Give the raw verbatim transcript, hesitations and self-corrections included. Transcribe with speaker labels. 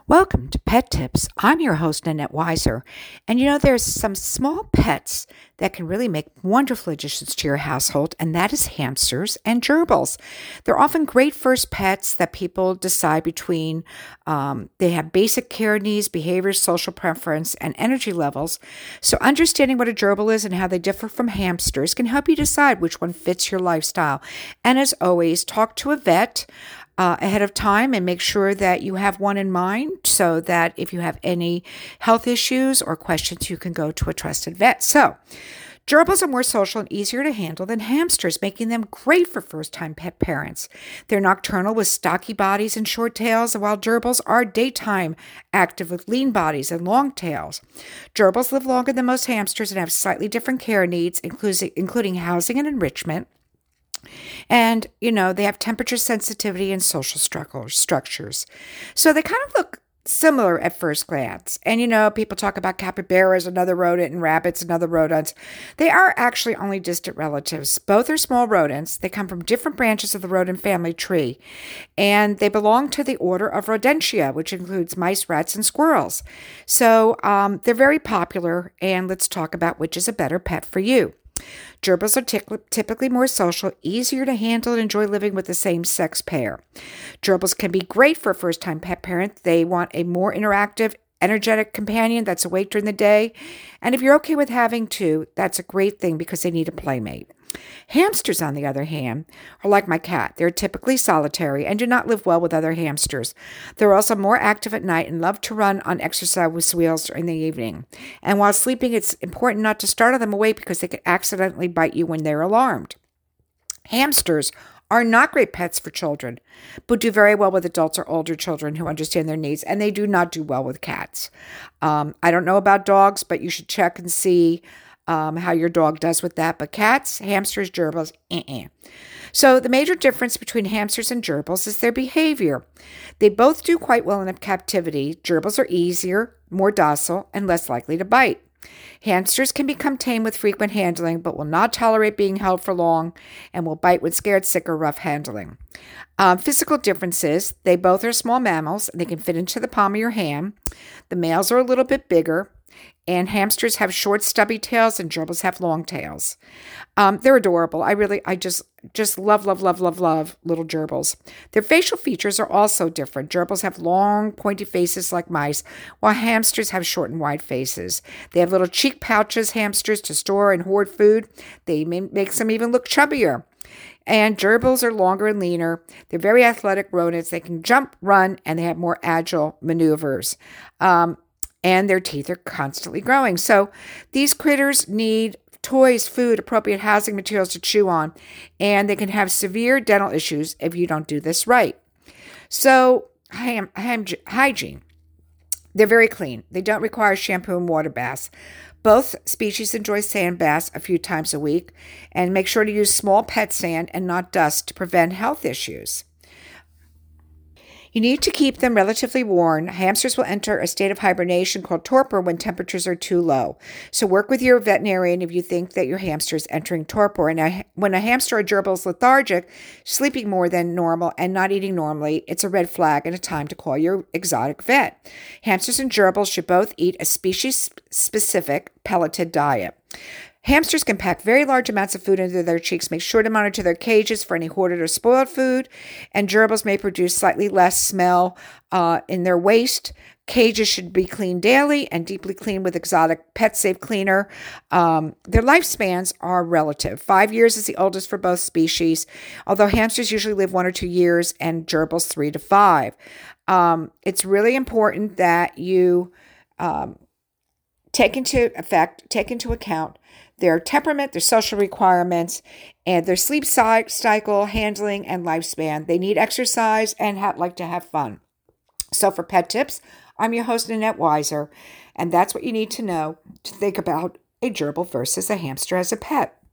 Speaker 1: Welcome to Pet Tips. I'm your host, Nanette Weiser. And you know, there's some small pets that can really make wonderful additions to your household, and that is hamsters and gerbils. They're often great first pets that people decide between. Um, they have basic care needs, behaviors, social preference, and energy levels. So, understanding what a gerbil is and how they differ from hamsters can help you decide which one fits your lifestyle. And as always, talk to a vet uh, ahead of time and make sure that you have one in mind so that if you have any health issues or questions, you can go to a trusted vet. So, gerbils are more social and easier to handle than hamsters, making them great for first-time pet parents. They're nocturnal with stocky bodies and short tails, while gerbils are daytime active with lean bodies and long tails. Gerbils live longer than most hamsters and have slightly different care needs, including, including housing and enrichment. And, you know, they have temperature sensitivity and social stru- structures. So they kind of look similar at first glance. And, you know, people talk about capybaras, another rodent, and rabbits, another rodent. They are actually only distant relatives. Both are small rodents. They come from different branches of the rodent family tree. And they belong to the order of Rodentia, which includes mice, rats, and squirrels. So um, they're very popular. And let's talk about which is a better pet for you. Gerbils are typically more social, easier to handle, and enjoy living with the same-sex pair. Gerbils can be great for a first-time pet parent. They want a more interactive, energetic companion that's awake during the day. And if you're okay with having two, that's a great thing because they need a playmate. Hamsters, on the other hand, are like my cat. They're typically solitary and do not live well with other hamsters. They're also more active at night and love to run on exercise wheels during the evening. And while sleeping, it's important not to startle them awake because they could accidentally bite you when they're alarmed. Hamsters are not great pets for children, but do very well with adults or older children who understand their needs, and they do not do well with cats. Um, I don't know about dogs, but you should check and see Um, how your dog does with that. But cats, hamsters, gerbils, uh-uh. So the major difference between hamsters and gerbils is their behavior. They both do quite well in captivity. Gerbils are easier, more docile, and less likely to bite. Hamsters can become tame with frequent handling, but will not tolerate being held for long and will bite when scared, sick, or rough handling. Um, physical differences. They both are small mammals, and they can fit into the palm of your hand. The males are a little bit bigger. And hamsters have short, stubby tails, and gerbils have long tails. Um, they're adorable. I really, I just, just love, love, love, love, love little gerbils. Their facial features are also different. Gerbils have long, pointy faces like mice, while hamsters have short and wide faces. They have little cheek pouches, hamsters, to store and hoard food. They may, makes them even look chubbier. And gerbils are longer and leaner. They're very athletic rodents. They can jump, run, and they have more agile maneuvers. Um, And their teeth are constantly growing. So these critters need toys, food, appropriate housing materials to chew on, and they can have severe dental issues if you don't do this right. So ham, ham, hygiene. They're very clean. They don't require shampoo and water baths. Both species enjoy sand baths a few times a week, and make sure to use small pet sand and not dust to prevent health issues. You need to keep them relatively warm. Hamsters will enter a state of hibernation called torpor when temperatures are too low. So work with your veterinarian if you think that your hamster is entering torpor. And a, when a hamster or gerbil is lethargic, sleeping more than normal, and not eating normally, it's a red flag and a time to call your exotic vet. Hamsters and gerbils should both eat a species-specific pelleted diet. Hamsters can pack very large amounts of food into their cheeks. Make sure to monitor their cages for any hoarded or spoiled food. And gerbils may produce slightly less smell uh, in their waste. Cages should be cleaned daily and deeply cleaned with exotic pet safe cleaner. Um, their lifespans are relative. Five years is the oldest for both species, although hamsters usually live one or two years and gerbils three to five. Um, it's really important that you um, take into effect, take into account their temperament, their social requirements, and their sleep cycle, handling, and lifespan. They need exercise and have, like to have fun. So for Pet Tips, I'm your host, Nanette Weiser, and that's what you need to know to think about a gerbil versus a hamster as a pet.